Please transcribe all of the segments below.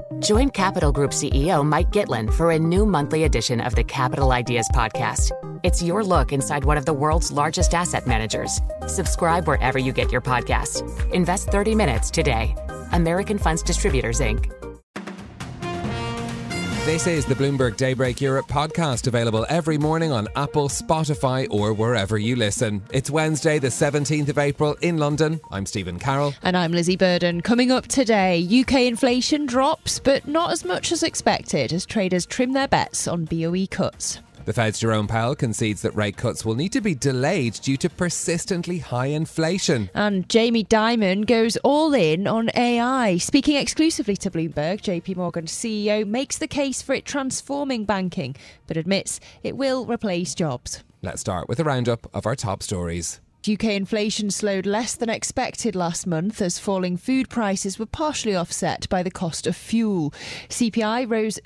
Join Capital Group CEO Mike Gitlin for a new monthly edition of the Capital Ideas Podcast. It's your look inside one of the world's largest asset managers. Subscribe wherever you get your podcasts. Invest 30 minutes today. American Funds Distributors, Inc. This is the Bloomberg Daybreak Europe podcast, available every morning on Apple, Spotify or wherever you listen. It's Wednesday the 17th of April in London. I'm Stephen Carroll. And I'm Lizzie Burden. Coming up today, UK inflation drops, but not as much as expected as traders trim their bets on BOE cuts. The Fed's Jerome Powell concedes that rate cuts will need to be delayed due to persistently high inflation. And Jamie Dimon goes all in on AI. Speaking exclusively to Bloomberg, JP Morgan's CEO makes the case for it transforming banking, but admits it will replace jobs. Let's start with a roundup of our top stories. UK inflation slowed less than expected last month as falling food prices were partially offset by the cost of fuel. CPI rose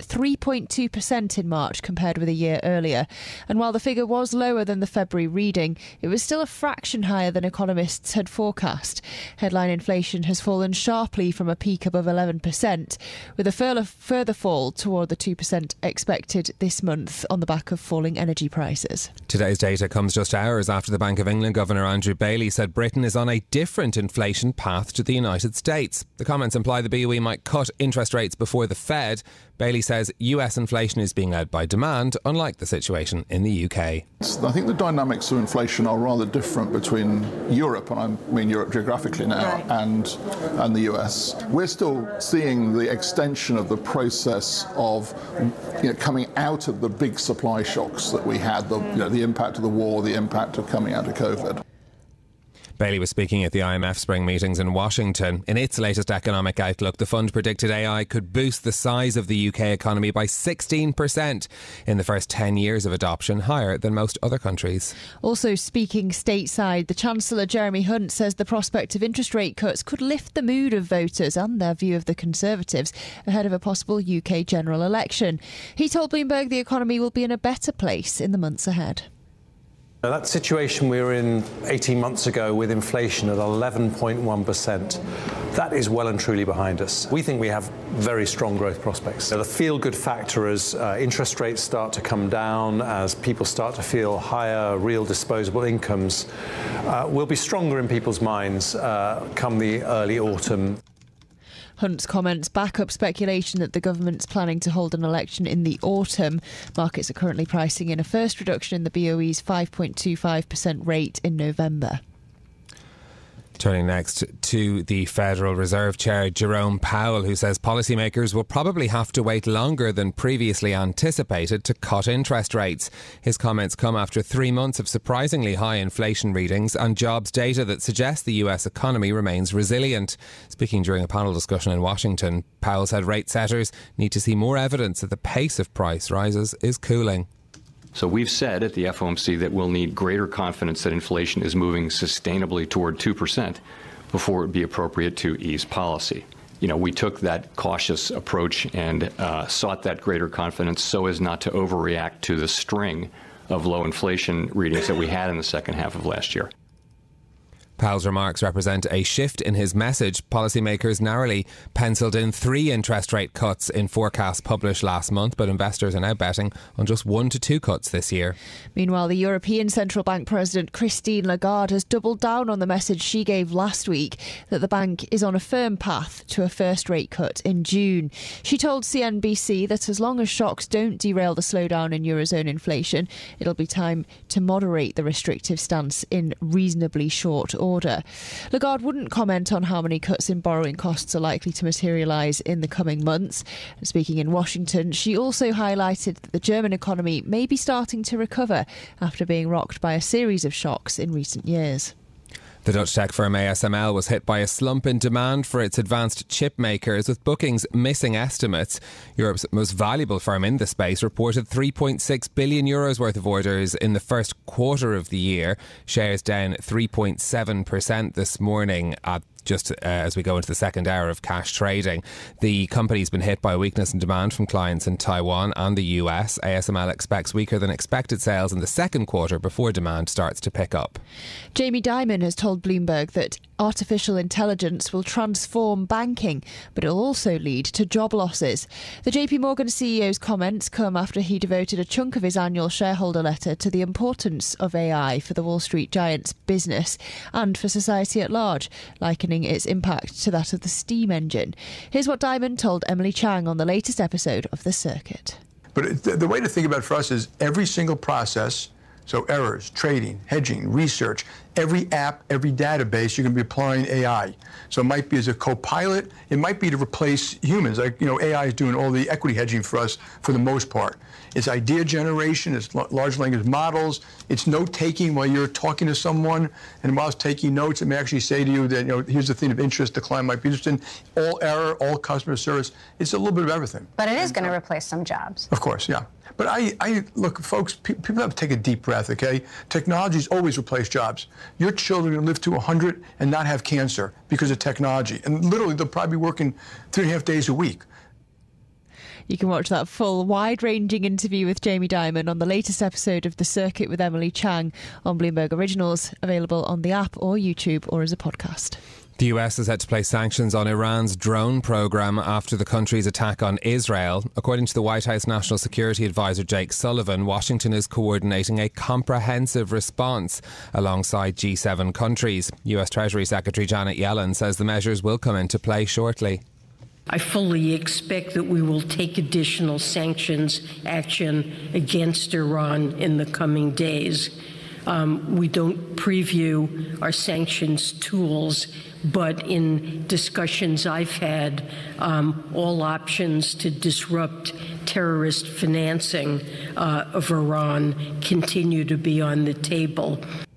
3.2% in March compared with a year earlier. And while the figure was lower than the February reading, it was still a fraction higher than economists had forecast. Headline inflation has fallen sharply from a peak above 11%, with a further fall toward the 2% expected this month on the back of falling energy prices. Today's data comes just hours after the Bank of England Governor Andrew Bailey said Britain is on a different inflation path to the United States. The comments imply the BOE might cut interest rates before the Fed. Bailey says US inflation is being led by demand, unlike the situation in the UK. I think the dynamics of inflation are rather different between Europe, and I mean Europe geographically now, and the US. We're still seeing the extension of the process of coming out of the big supply shocks that we had, the impact of the war, the impact of coming out of COVID. Bailey was speaking at the IMF spring meetings in Washington. In its latest economic outlook, the fund predicted AI could boost the size of the UK economy by 16% in the first 10 years of adoption, higher than most other countries. Also speaking stateside, the Chancellor Jeremy Hunt says the prospect of interest rate cuts could lift the mood of voters and their view of the Conservatives ahead of a possible UK general election. He told Bloomberg the economy will be in a better place in the months ahead. That situation we were in 18 months ago with inflation at 11.1%, that is well and truly behind us. We think we have very strong growth prospects. The feel-good factor as interest rates start to come down, as people start to feel higher real disposable incomes, will be stronger in people's minds come the early autumn. Hunt's comments back up speculation that the government's planning to hold an election in the autumn. Markets are currently pricing in a first reduction in the BOE's 5.25% rate in November. Turning next to the Federal Reserve Chair Jerome Powell, who says policymakers will probably have to wait longer than previously anticipated to cut interest rates. His comments come after 3 months of surprisingly high inflation readings and jobs data that suggests the US economy remains resilient. Speaking during a panel discussion in Washington, Powell said rate setters need to see more evidence that the pace of price rises is cooling. So we've said at the FOMC that we'll need greater confidence that inflation is moving sustainably toward 2% before it would be appropriate to ease policy. We took that cautious approach and sought that greater confidence so as not to overreact to the string of low inflation readings that we had in the second half of last year. Powell's remarks represent a shift in his message. Policymakers narrowly penciled in 3 interest rate cuts in forecasts published last month, but investors are now betting on just 1 to 2 cuts this year. Meanwhile, the European Central Bank President Christine Lagarde has doubled down on the message she gave last week that the bank is on a firm path to a first rate cut in June. She told CNBC that as long as shocks don't derail the slowdown in Eurozone inflation, it'll be time to moderate the restrictive stance in reasonably short order. Lagarde wouldn't comment on how many cuts in borrowing costs are likely to materialise in the coming months. And speaking in Washington, she also highlighted that the German economy may be starting to recover after being rocked by a series of shocks in recent years. The Dutch tech firm ASML was hit by a slump in demand for its advanced chip makers, with bookings missing estimates. Europe's most valuable firm in the space reported €3.6 billion worth of orders in the first quarter of the year. Shares down 3.7% this morning at just as we go into the second hour of cash trading. The company's been hit by weakness in demand from clients in Taiwan and the US. ASML expects weaker than expected sales in the second quarter before demand starts to pick up. Jamie Dimon has told Bloomberg that artificial intelligence will transform banking, but it'll also lead to job losses. The JP Morgan CEO's comments come after he devoted a chunk of his annual shareholder letter to the importance of AI for the Wall Street giant's business and for society at large, likening its impact to that of the steam engine. Here's what Dimon told Emily Chang on the latest episode of The Circuit. But the way to think about it for us is every single process, so errors, trading, hedging, research, every app, every database, you're going to be applying AI. So it might be as a co-pilot, it might be to replace humans. Like, AI is doing all the equity hedging for us for the most part. It's idea generation, it's large language models, it's note-taking while you're talking to someone, and while it's taking notes, it may actually say to you that, here's the thing of interest the client might be interested in. All error, all customer service. It's a little bit of everything. But it is going to replace some jobs. Of course, yeah. But I look, folks, people have to take a deep breath, okay? Technology's always replaced jobs. Your children can live to 100 and not have cancer because of technology. And literally, they'll probably be working 3.5 days a week. You can watch that full, wide-ranging interview with Jamie Dimon on the latest episode of The Circuit with Emily Chang on Bloomberg Originals, available on the app or YouTube or as a podcast. The US has had to place sanctions on Iran's drone program after the country's attack on Israel. According to the White House National Security Advisor Jake Sullivan, Washington is coordinating a comprehensive response alongside G7 countries. US Treasury Secretary Janet Yellen says the measures will come into play shortly. I fully expect that we will take additional sanctions action against Iran in the coming days. We don't preview our sanctions tools, but in discussions I've had, all options to disrupt terrorist financing of Iran continue to be on the table.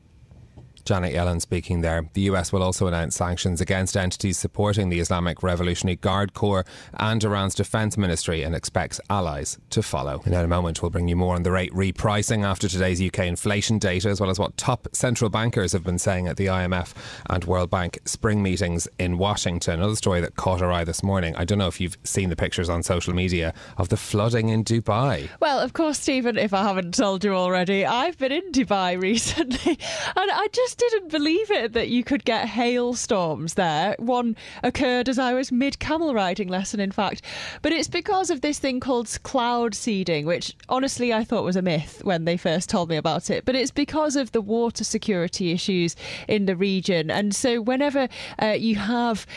Janet Yellen speaking there. The US will also announce sanctions against entities supporting the Islamic Revolutionary Guard Corps and Iran's defence ministry and expects allies to follow. In a moment, we'll bring you more on the rate repricing after today's UK inflation data, as well as what top central bankers have been saying at the IMF and World Bank spring meetings in Washington. Another story that caught our eye this morning. I don't know if you've seen the pictures on social media of the flooding in Dubai. Well, of course, Stephen, if I haven't told you already, I've been in Dubai recently and I just didn't believe it that you could get hailstorms there. One occurred as I was mid-camel riding lesson, in fact. But it's because of this thing called cloud seeding, which honestly I thought was a myth when they first told me about it. But it's because of the water security issues in the region. And so whenever you have...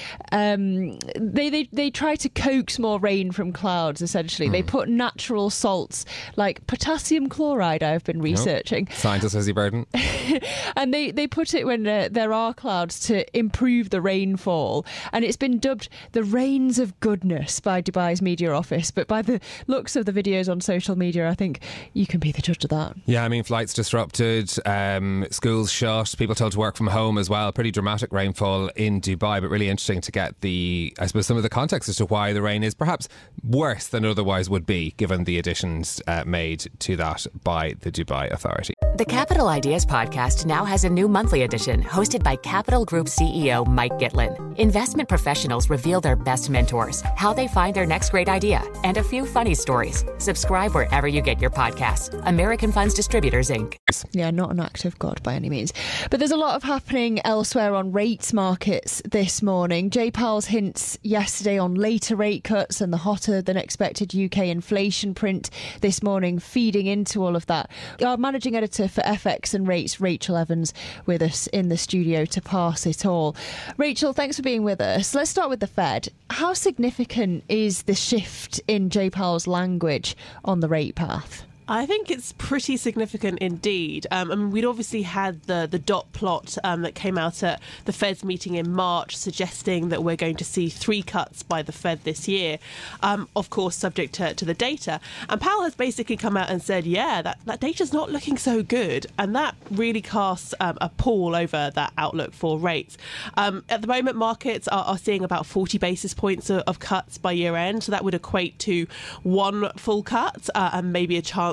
They try to coax more rain from clouds, essentially. They put natural salts like potassium chloride, I've been researching. Scientist Lizzie Burden. And they put it when there are clouds to improve the rainfall. And it's been dubbed the rains of goodness by Dubai's media office. But by the looks of the videos on social media, I think you can be the judge of that. Yeah, I mean, flights disrupted, schools shut, people told to work from home as well. Pretty dramatic rainfall in Dubai, but really interesting to get some of the context as to why the rain is perhaps worse than it otherwise would be, given the additions made to that by the Dubai Authority. The Capital Ideas Podcast now has a new monthly edition hosted by Capital Group CEO Mike Gitlin. Investment professionals reveal their best mentors, how they find their next great idea, and a few funny stories. Subscribe wherever you get your podcasts. American Funds Distributors, Inc. Yeah, not an act of God by any means. But there's a lot of happening elsewhere on rates markets this morning. Jay Powell's hints yesterday on later rate cuts and the hotter than expected UK inflation print this morning feeding into all of that. Our managing editor for FX and Rates, Rachel Evans, with us in the studio to pass it all. Rachel, thanks for being with us. Let's start with the Fed. How significant is the shift in Jay Powell's language on the rate path? I think it's pretty significant indeed. I mean, we'd obviously had the dot plot that came out at the Fed's meeting in March suggesting that we're going to see 3 cuts by the Fed this year, of course, subject to the data. And Powell has basically come out and said, yeah, that data's not looking so good. And that really casts a pall over that outlook for rates. At the moment, markets are seeing about 40 basis points of cuts by year end. So that would equate to 1 full cut and maybe a chance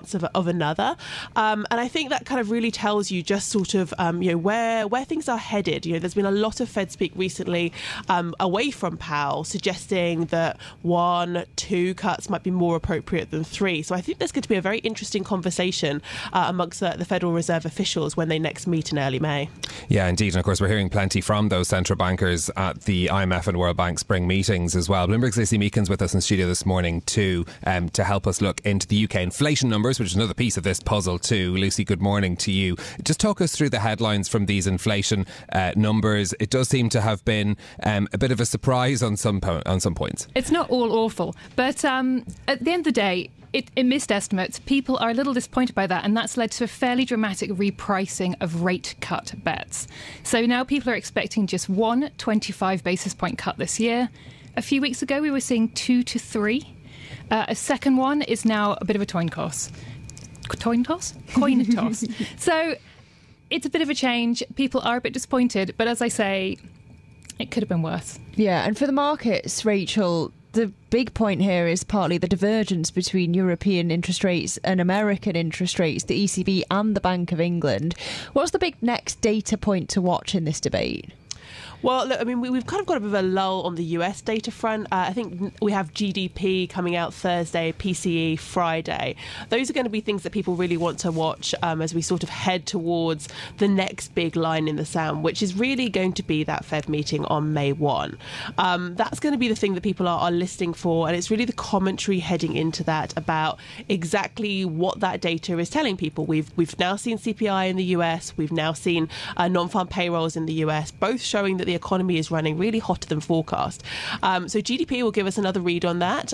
ounce of another. And I think that kind of really tells you just sort of, where things are headed. There's been a lot of Fed speak recently away from Powell, suggesting that 1-2 cuts might be more appropriate than 3. So I think there's going to be a very interesting conversation amongst the Federal Reserve officials when they next meet in early May. Yeah, indeed. And of course, we're hearing plenty from those central bankers at the IMF and World Bank spring meetings as well. Bloomberg's Lucy Meakin's with us in studio this morning too, to help us look into the UK inflation numbers, which is another piece of this puzzle too. Lucy, good morning to you. Just talk us through the headlines from these inflation numbers. It does seem to have been a bit of a surprise on some points. It's not all awful, but at the end of the day, it missed estimates. People are a little disappointed by that, and that's led to a fairly dramatic repricing of rate cut bets. So now people are expecting just one 25 basis point cut this year. A few weeks ago, we were seeing 2 to 3. A second one is now a bit of a coin toss. Coin toss? Coin toss. So it's a bit of a change. People are a bit disappointed, but as I say, it could have been worse. Yeah, and for the markets, Rachel, the big point here is partly the divergence between European interest rates and American interest rates, the ECB and the Bank of England. What's the big next data point to watch in this debate? Well, look, I mean, we've kind of got a bit of a lull on the US data front. I think we have GDP coming out Thursday, PCE Friday. Those are going to be things that people really want to watch as we sort of head towards the next big line in the sand, which is really going to be that Fed meeting on May 1. That's going to be the thing that people are listening for, and it's really the commentary heading into that about exactly what that data is telling people. We've now seen CPI in the US, we've now seen non-farm payrolls in the US, both showing that the economy is running really hotter than forecast. So GDP will give us another read on that.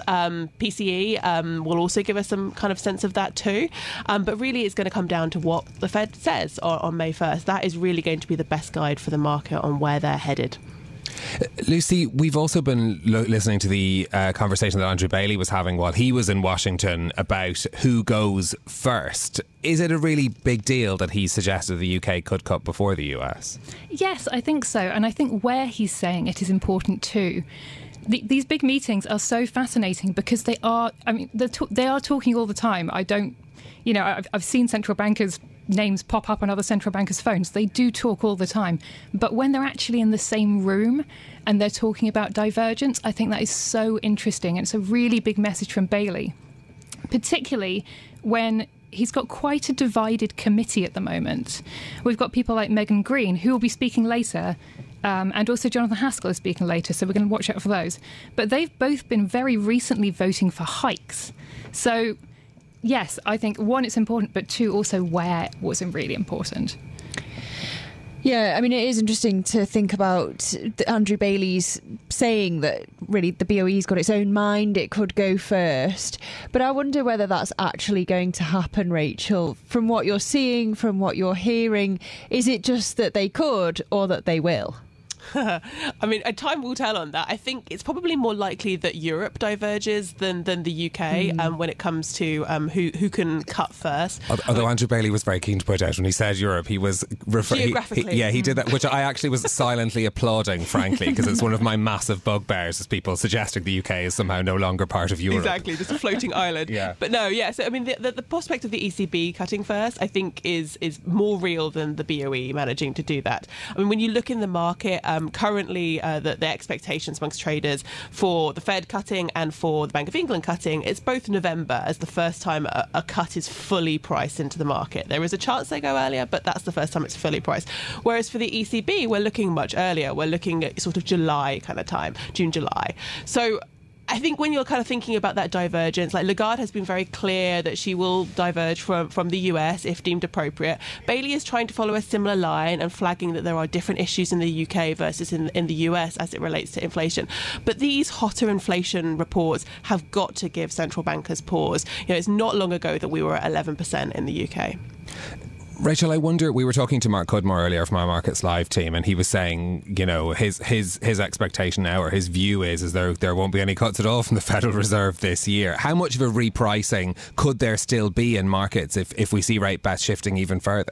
PCE will also give us some kind of sense of that too. But really it's going to come down to what the Fed says on May 1st. That is really going to be the best guide for the market on where they're headed. Lucy, we've also been listening to the conversation that Andrew Bailey was having while he was in Washington about who goes first. Is it a really big deal that he suggested the UK could cut before the US? Yes, I think so. And I think where he's saying it is important too. These big meetings are so fascinating because they are talking all the time. I've seen central bankers' names pop up on other central bankers' phones. They do talk all the time. But when they're actually in the same room and they're talking about divergence, I think that is so interesting. And it's a really big message from Bailey, particularly when he's got quite a divided committee at the moment. We've got people like Megan Green, who will be speaking later, and also Jonathan Haskell is speaking later, so we're going to watch out for those. But they've both been very recently voting for hikes. So yes, I think, one, it's important, but two, also where wasn't really important. Yeah, I mean, it is interesting to think about Andrew Bailey's saying that really the BOE's got its own mind, it could go first. But I wonder whether that's actually going to happen, Rachel. From what you're seeing, from what you're hearing, is it just that they could or that they will? I mean, time will tell on that. I think it's probably more likely that Europe diverges than the UK when it comes to who can cut first. Although Andrew Bailey was very keen to put out when he said Europe, he was geographically. He did that, which I actually was silently applauding, frankly, because it's one of my massive bugbears, is people suggesting the UK is somehow no longer part of Europe. Exactly, just a floating island. Yeah. But no, yeah. So I mean, the prospect of the ECB cutting first, I think, is more real than the BOE managing to do that. I mean, when you look in the market. Currently, the expectations amongst traders for the Fed cutting and for the Bank of England cutting, it's both November as the first time a cut is fully priced into the market. There is a chance they go earlier, but that's the first time it's fully priced. Whereas for the ECB, we're looking much earlier. We're looking at sort of July kind of time, June, July. So I think when you're kind of thinking about that divergence, like Lagarde has been very clear that she will diverge from the US if deemed appropriate. Bailey is trying to follow a similar line and flagging that there are different issues in the UK versus in the US as it relates to inflation. But these hotter inflation reports have got to give central bankers pause. It's not long ago that we were at 11% in the UK. Rachel, I wonder, we were talking to Mark Cudmore earlier from our Markets Live team, and he was saying, his expectation now, or his view is there won't be any cuts at all from the Federal Reserve this year. How much of a repricing could there still be in markets if we see rate bets shifting even further?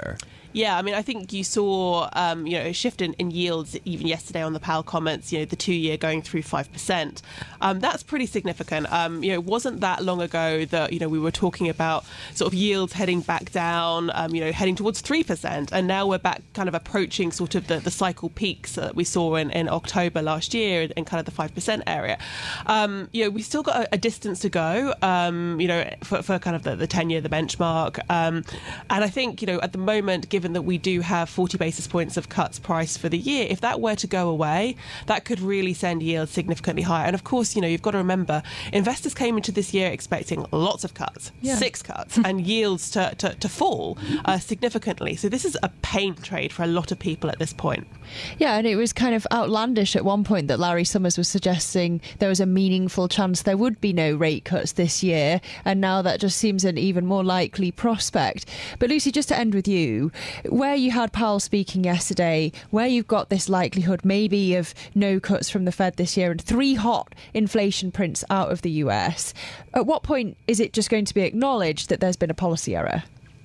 Yeah, I mean, I think you saw, a shift in yields even yesterday on the Powell comments, the 2-year going through 5%. That's pretty significant. It wasn't that long ago that, we were talking about sort of yields heading back down, heading towards 3%. And now we're back kind of approaching sort of the cycle peaks that we saw in October last year in kind of the 5% area. We've still got a distance to go, for kind of the 10-year, the benchmark. And I think, at the moment, given that we do have 40 basis points of cuts priced for the year, if that were to go away, that could really send yields significantly higher. And of course, you've got to remember, investors came into this year expecting lots of cuts, 6 cuts, and yields to fall significantly. So this is a pain trade for a lot of people at this point. Yeah, and it was kind of outlandish at one point that Larry Summers was suggesting there was a meaningful chance there would be no rate cuts this year, and now that just seems an even more likely prospect. But Lucy, just to end with you, where you had Powell speaking yesterday, where you've got this likelihood maybe of no cuts from the Fed this year and 3 hot inflation prints out of the US, at what point is it just going to be acknowledged that there's been a policy error?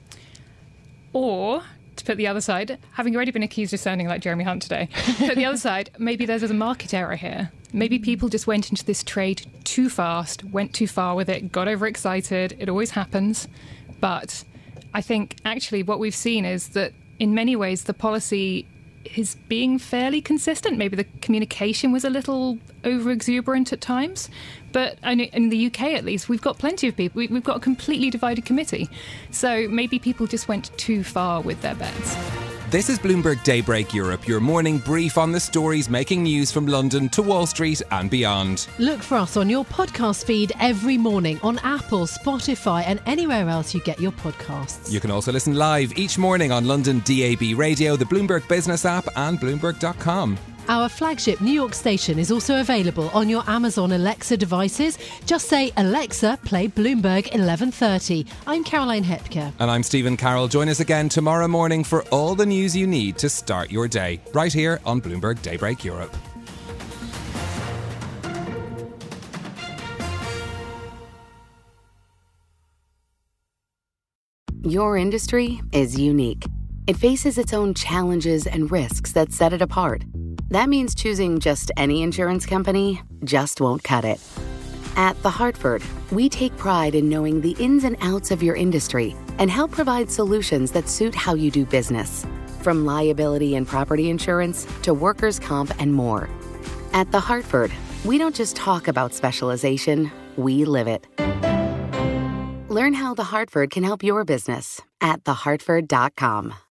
Or, to put the other side, having already been accused of sounding like Jeremy Hunt today, put the other side, maybe there's a market error here. Maybe people just went into this trade too fast, went too far with it, got overexcited. It always happens. But I think actually what we've seen is that in many ways the policy is being fairly consistent. Maybe the communication was a little over-exuberant at times. But in the UK, at least, we've got plenty of people. We've got a completely divided committee. So maybe people just went too far with their bets. This is Bloomberg Daybreak Europe, your morning brief on the stories making news from London to Wall Street and beyond. Look for us on your podcast feed every morning on Apple, Spotify and anywhere else you get your podcasts. You can also listen live each morning on London DAB Radio, the Bloomberg Business app and Bloomberg.com. Our flagship New York station is also available on your Amazon Alexa devices. Just say, Alexa, play Bloomberg 1130. I'm Caroline Hepker. And I'm Stephen Carroll. Join us again tomorrow morning for all the news you need to start your day, right here on Bloomberg Daybreak Europe. Your industry is unique. It faces its own challenges and risks that set it apart. That means choosing just any insurance company just won't cut it. At The Hartford, we take pride in knowing the ins and outs of your industry and help provide solutions that suit how you do business, from liability and property insurance to workers' comp and more. At The Hartford, we don't just talk about specialization, we live it. Learn how The Hartford can help your business at thehartford.com.